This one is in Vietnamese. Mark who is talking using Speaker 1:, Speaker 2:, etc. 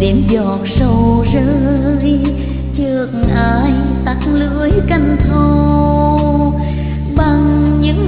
Speaker 1: đêm giọt sầu rơi, chợt ai tắt lưới canh thâu bằng những